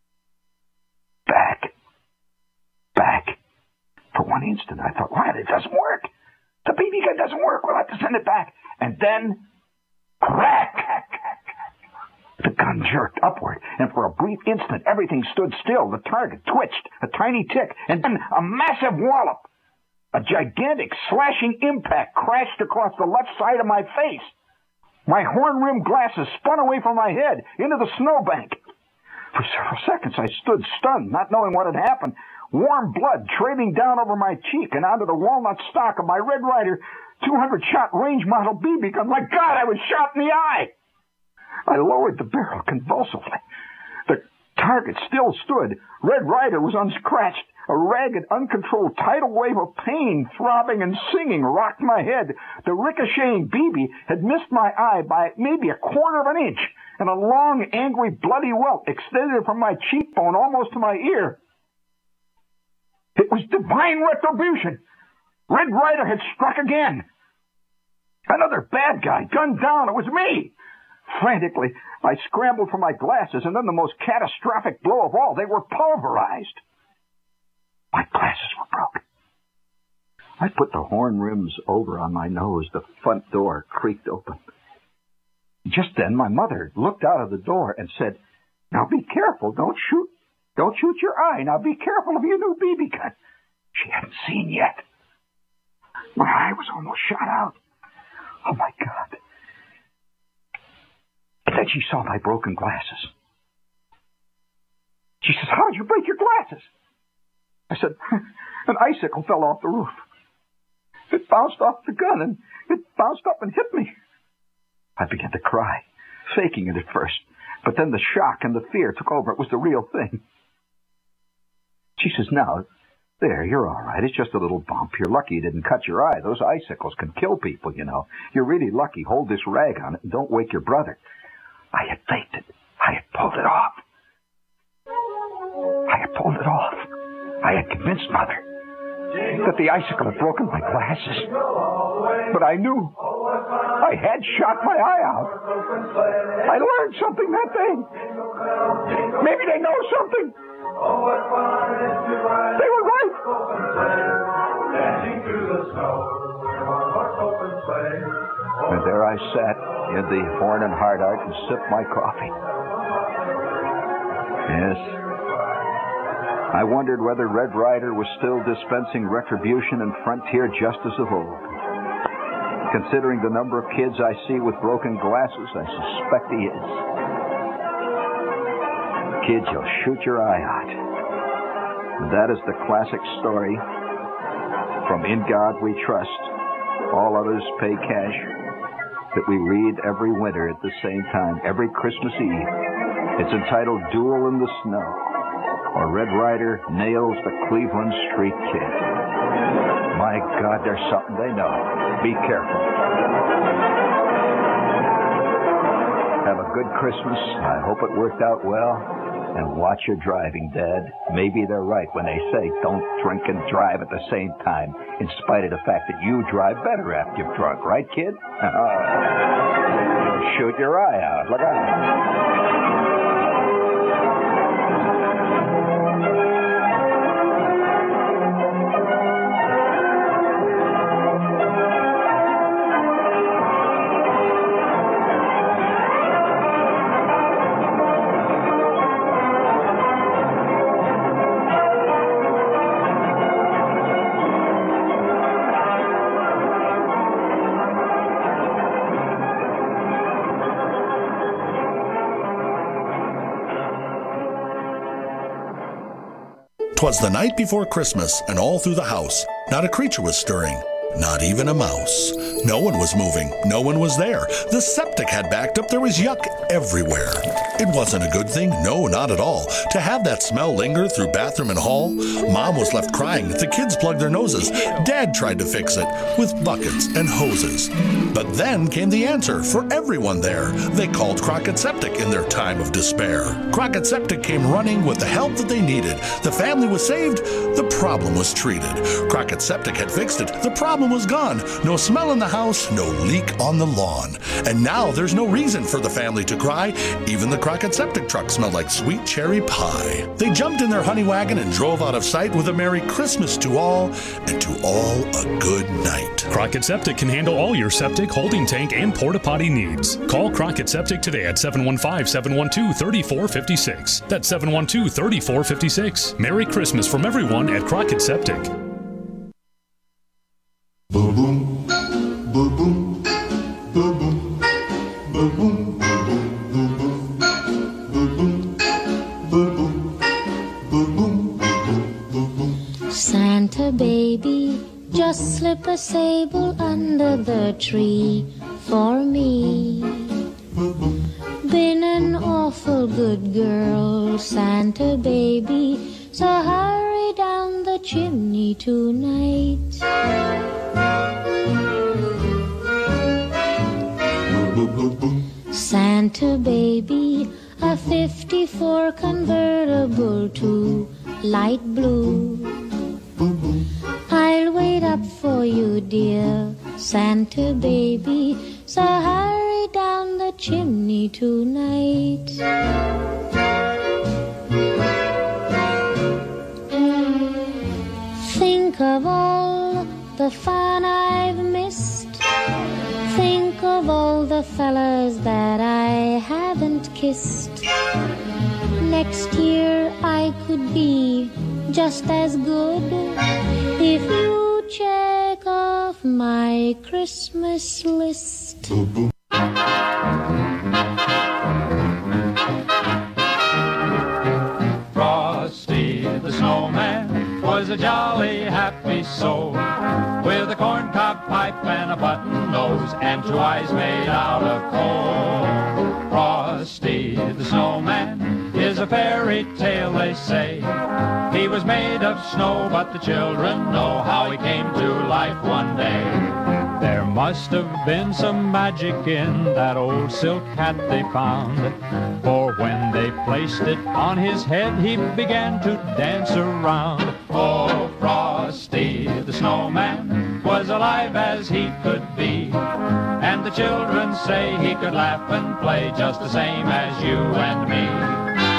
Speaker 4: back, back. For one instant I thought, what, it doesn't work. The B B gun doesn't work. We'll have to send it back. And then, crack! The gun jerked upward, and for a brief instant everything stood still. The target twitched, a tiny tick, and then a massive wallop. A gigantic slashing impact crashed across the left side of my face. My horn-rimmed glasses spun away from my head into the snowbank. For several seconds I stood stunned, not knowing what had happened. Warm blood trailing down over my cheek and onto the walnut stock of my Red Ryder two hundred shot range model B B gun. My God, I was shot in the eye! I lowered the barrel convulsively. The target still stood. Red Ryder was unscratched. A ragged, uncontrolled tidal wave of pain, throbbing and singing, rocked my head. The ricocheting B B had missed my eye by maybe a quarter of an inch, and a long, angry, bloody welt extended from my cheekbone almost to my ear. It was divine retribution. Red Ryder had struck again. Another bad guy, gunned down. It was me. Frantically, I scrambled for my glasses, and then the most catastrophic blow of all, they were pulverized. My glasses were broken. I put the horn rims over on my nose. The front door creaked open. Just then, my mother looked out of the door and said, "Now be careful. Don't shoot. Don't shoot your eye. Now be careful of your new B B gun." She hadn't seen yet. My eye was almost shot out. Oh, my God. And then she saw my broken glasses. She says, "How did you break your glasses?" I said, "An icicle fell off the roof. It bounced off the gun, and it bounced up and hit me." I began to cry, faking it at first. But then the shock and the fear took over. It was the real thing. She says, "Now, there, you're all right. It's just a little bump. You're lucky you didn't cut your eye. Those icicles can kill people, you know. You're really lucky. Hold this rag on it and don't wake your brother." I had faked it. I had pulled it off. I had pulled it off. I had convinced Mother that the icicle had broken my glasses. But I knew I had shot my eye out. I learned something that day. Maybe they know something. They were right. And there I sat in the Horn and Hardart and sipped my coffee. Yes. I wondered whether Red Ryder was still dispensing retribution and frontier justice of old. Considering the number of kids I see with broken glasses, I suspect he is. Kids, you'll shoot your eye out. And that is the classic story from In God We Trust, All Others Pay Cash, that we read every winter at the same time, every Christmas Eve. It's entitled Duel in the Snow, or Red Ryder Nails the Cleveland Street Kid. My God, there's something they know. Be careful. Have a good Christmas. I hope it worked out well. And watch your driving, Dad. Maybe they're right when they say don't drink and drive at the same time, in spite of the fact that you drive better after you've drunk. Right, kid? You'll shoot your eye out. Look out.
Speaker 12: 'Twas the night before Christmas, and all through the house, not a creature was stirring. Not even a mouse. No one was moving. No one was there. The septic had backed up. There was yuck everywhere. It wasn't a good thing. No, not at all. To have that smell linger through bathroom and hall. Mom was left crying. The kids plugged their noses. Dad tried to fix it with buckets and hoses. But then came the answer for everyone there. They called Crockett Septic in their time of despair. Crockett Septic came running with the help that they needed. The family was saved. The problem was treated. Crockett Septic had fixed it. The problem was gone. No smell in the house, no leak on the lawn. And now there's no reason for the family to cry. Even the Crockett Septic truck smelled like sweet cherry pie. They jumped in their honey wagon and drove out of sight with a Merry Christmas to all, and to all a good night.
Speaker 13: Crockett Septic can handle all your septic, holding tank, and porta potty needs. Call Crockett Septic today at seven one five, seven one two, three four five six. That's seven one two, three four five six. Merry Christmas from everyone at Crockett Septic.
Speaker 5: Boom boom, boom boom, boom boom, boom boom, boom boom, boom boom, boom boom.
Speaker 14: Santa baby, just slip a sable under the tree for me. Been an awful good girl, Santa baby, so hurry down the chimney tonight. Santa baby, a fifty-four convertible to light blue. I'll wait up for you, dear Santa baby, so hurry down the chimney tonight. Think of all the fun I've missed. Think of all the fellas that I haven't kissed. Next year I could be just as good if you check off my Christmas list.
Speaker 15: Frosty the snowman was a jolly happy soul, with a corncob pipe and a button nose and two eyes made out of coal. Frosty the snowman is a fairy tale, they say. He was made of snow, but the children know how he came to life one day. There must have been some magic in that old silk hat they found, for when they placed it on his head, he began to dance around. Oh, Frosty the snowman was alive as he could be, and the children say he could laugh and play just the same as you and me.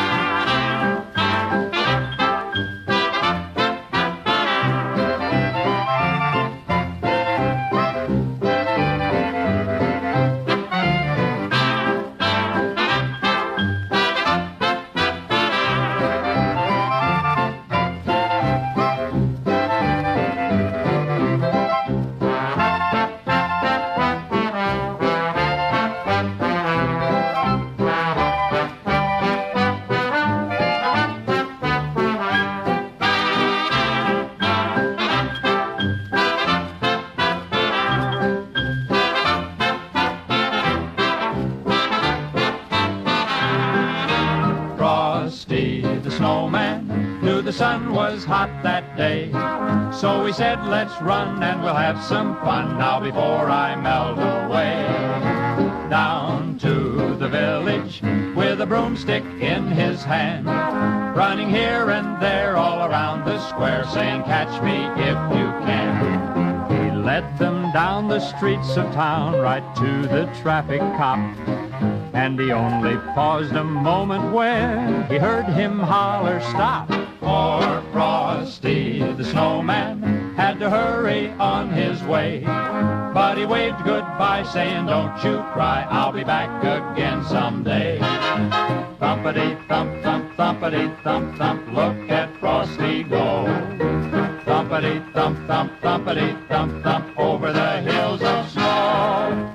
Speaker 15: So we said, let's run and we'll have some fun now before I melt away. Down to the village with a broomstick in his hand, running here and there all around the square, saying, catch me if you can. He led them down the streets of town right to the traffic cop, and he only paused a moment when he heard him holler, stop. For Frosty the snowman had to hurry on his way, but he waved goodbye saying, don't you cry, I'll be back again someday. Thumpity thump thump thumpity thump thump, look at Frosty go. Thumpity thump thump thumpity thump thump, over the hills of snow.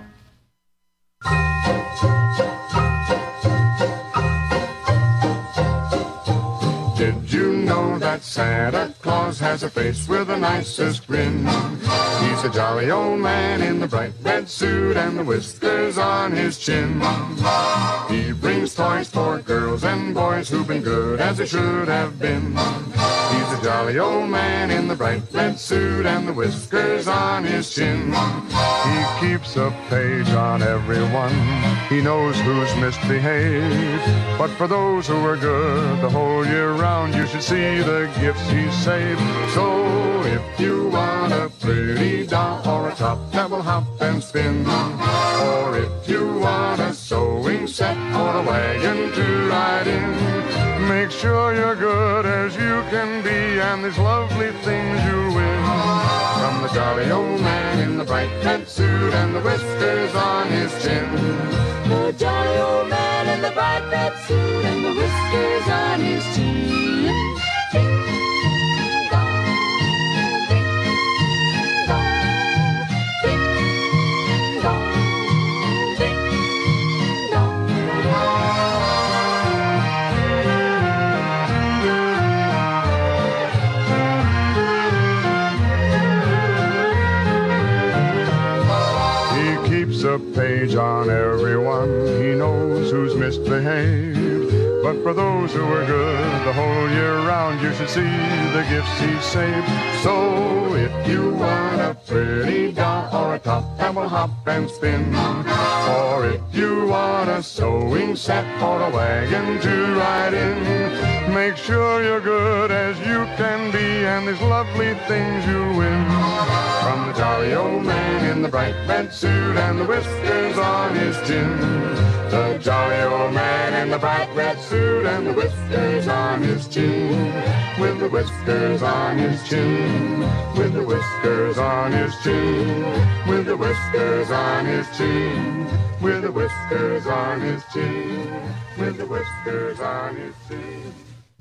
Speaker 15: Did you know that
Speaker 16: that Santa Claus has a face with the nicest grin. He's a jolly old man in the bright red suit and the whiskers on his chin. He brings toys for girls and boys who've been good as they should have been. He's a jolly old man in the bright red suit and the whiskers on his chin. He keeps a page on everyone. He knows who's misbehaved. But for those who are good the whole year round, you should see the gifts he saved. So if you want a pretty doll or a top that will hop and spin, or if you want a sewing set or a wagon to ride in, make sure you're good as you can be, and these lovely things you'll win. From the jolly old man in the bright red suit and the whiskers on his chin.
Speaker 5: The jolly old man in the bright red suit and the whiskers on his chin. Ding dong, ding dong, ding dong, ding dong.
Speaker 16: He keeps a page on everyone. He knows who's misbehaved. But for those who are good the whole year round, you should see the gifts he saved. So if you want a pretty doll or a top that will hop and spin, or if you want a sewing set or a wagon to ride in, make sure you're good as you can be, and these lovely things you'll win. From the jolly old man in the bright red suit and the whiskers on his chin. The jolly old man in the bright red suit and the whiskers on his chin. With the whiskers on his chin. With the whiskers on his chin. With the whiskers on his chin. With the whiskers on his chin. With the whiskers on his chin.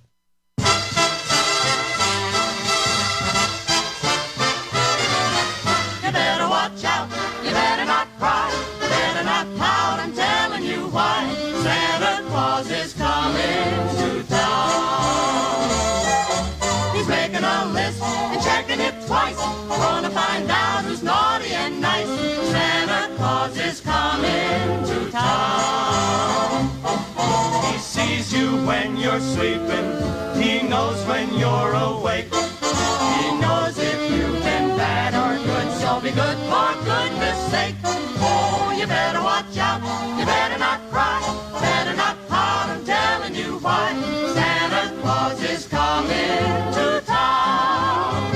Speaker 5: You better watch out, you better not cry, you better not pout, I'm telling you why. Santa Claus is coming to town. He's making a list and checking it twice, gonna find out who's naughty and nice. Santa Claus is coming to town. He sees you when you're sleeping, he knows when you're awake. He knows if you've been bad or good, so be good for goodness sake. Oh, you better watch out, you better not cry, better not pout, I'm telling you why. Santa Claus is coming to town.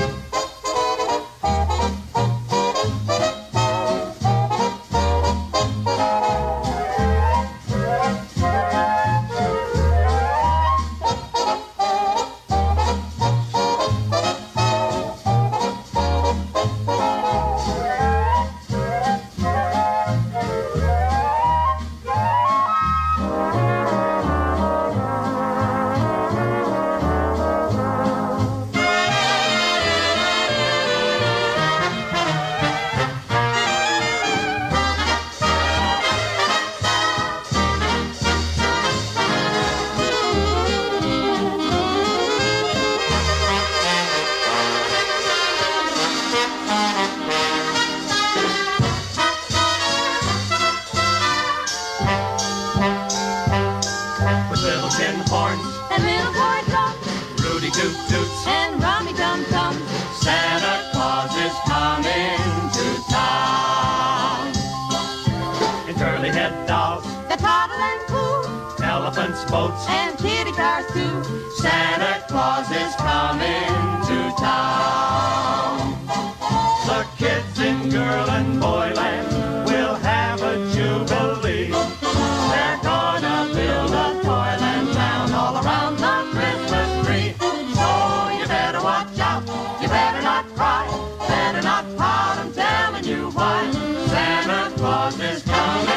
Speaker 5: Boats and kitty cars too. Santa Claus is coming to town. The kids in girl and boy land will have a jubilee. They're gonna build a toyland town all around the Christmas tree. So you better watch out, you better not cry, better not pout, I'm telling you why. Santa Claus is coming.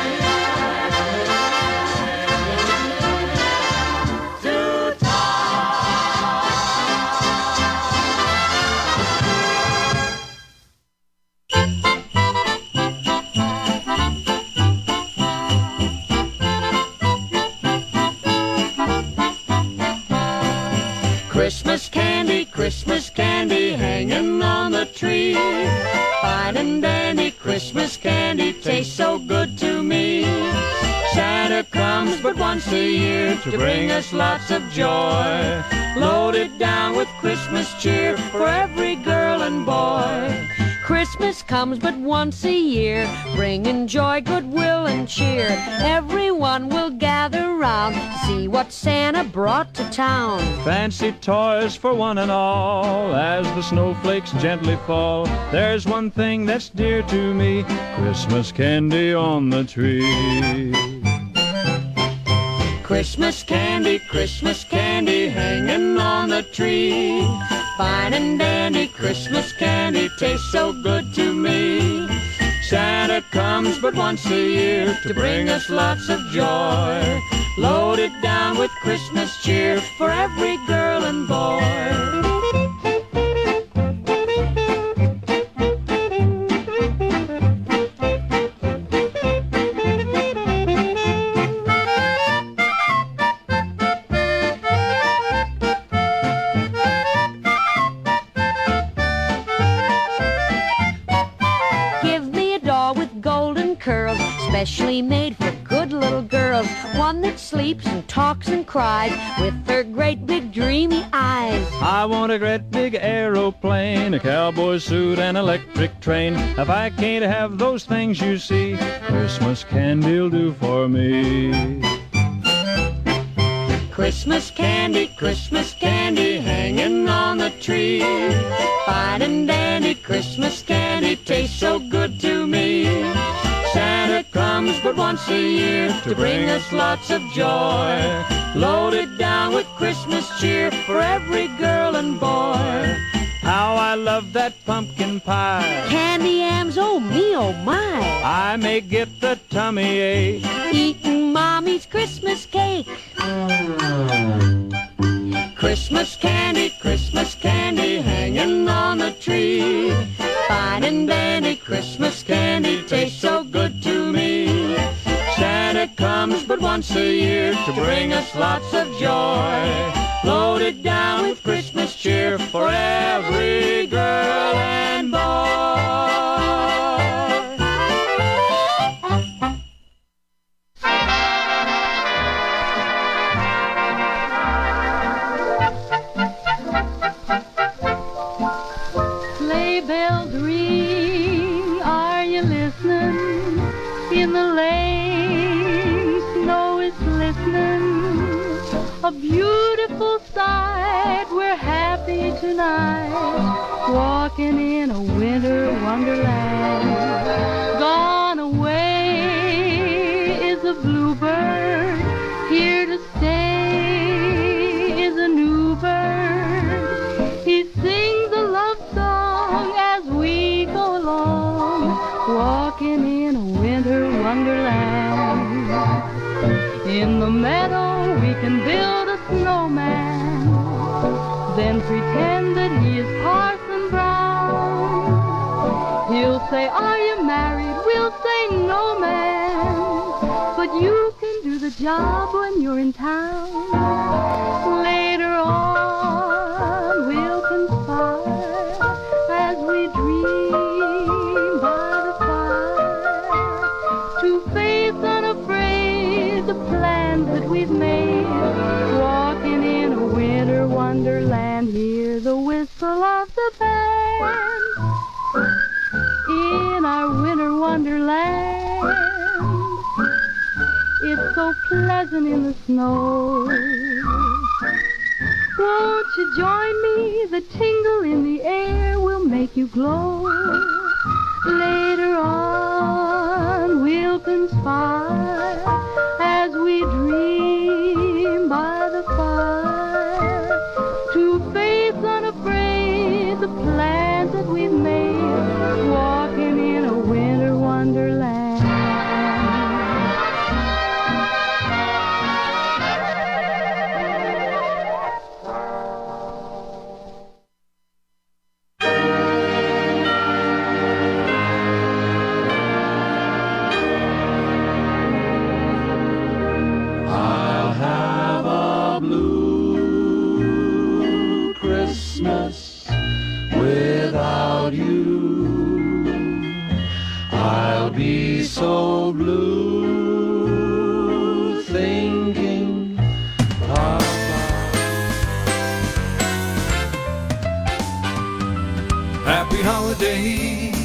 Speaker 5: Christmas candy, Christmas candy hanging on the tree. Fine and dandy Christmas candy tastes so good to me. Santa comes but once a year to bring us lots of joy. Loaded down with Christmas cheer for every girl and boy.
Speaker 17: Christmas comes but once a year, bringing joy, goodwill, and cheer. Everyone will gather round to see what Santa brought to town.
Speaker 15: Fancy toys for one and all, as the snowflakes gently fall. There's one thing that's dear to me, Christmas candy on the tree.
Speaker 5: Christmas candy, Christmas candy hanging on the tree. Fine and dandy Christmas candy tastes so good to me. Santa comes but once a year to bring us lots of joy. Loaded down with Christmas cheer for every girl and boy.
Speaker 17: Specially made for good little girls. One that sleeps and talks and cries with her great big dreamy eyes.
Speaker 15: I want a great big aeroplane, a cowboy suit, and electric train. If I can't have those things you see, Christmas candy'll do for me.
Speaker 5: Christmas candy, Christmas candy hanging on the tree. Fine and dandy Christmas candy tastes so good to me. Santa comes but once a year to bring us lots of joy. Loaded down with Christmas cheer for every girl and boy.
Speaker 15: How I love that pumpkin pie.
Speaker 17: Candy yams, oh me, oh my.
Speaker 15: I may get the tummy ache
Speaker 17: eating Mommy's Christmas cake.
Speaker 5: Christmas candy, Christmas candy hanging on the tree. Fine and dandy Christmas candy tastes so good to me. Santa comes but once a year to bring us lots of joy. Loaded down with Christmas cheer for every girl and boy.
Speaker 18: Sleigh bells ring, are you listening? In the lane, snow is glistening. A beautiful sight, we're happy tonight, walking in a winter wonderland. Gone away is a bluebird, here to stay is a new bird. He sings a love song as we go along, walking in a winter wonderland. In the meadow we can build a snowman, then pretend that he is Parson Brown. He'll say, are you married? We'll say, no, man, but you can do the job when you're in town. Later on we'll conspire as we dream by the fire, to face unafraid the plans that we've made, walking in a winter wonderland. Hear the whistle of the band in our winter wonderland. It's so pleasant in the snow. Won't you join me? The tingle in the air will make you glow. Later on we'll conspire as we dream by the fire, to face unafraid the plans that we've made, walking in a winter wonderland.
Speaker 5: Christmas without you. I'll be so blue thinking about.
Speaker 19: Happy holidays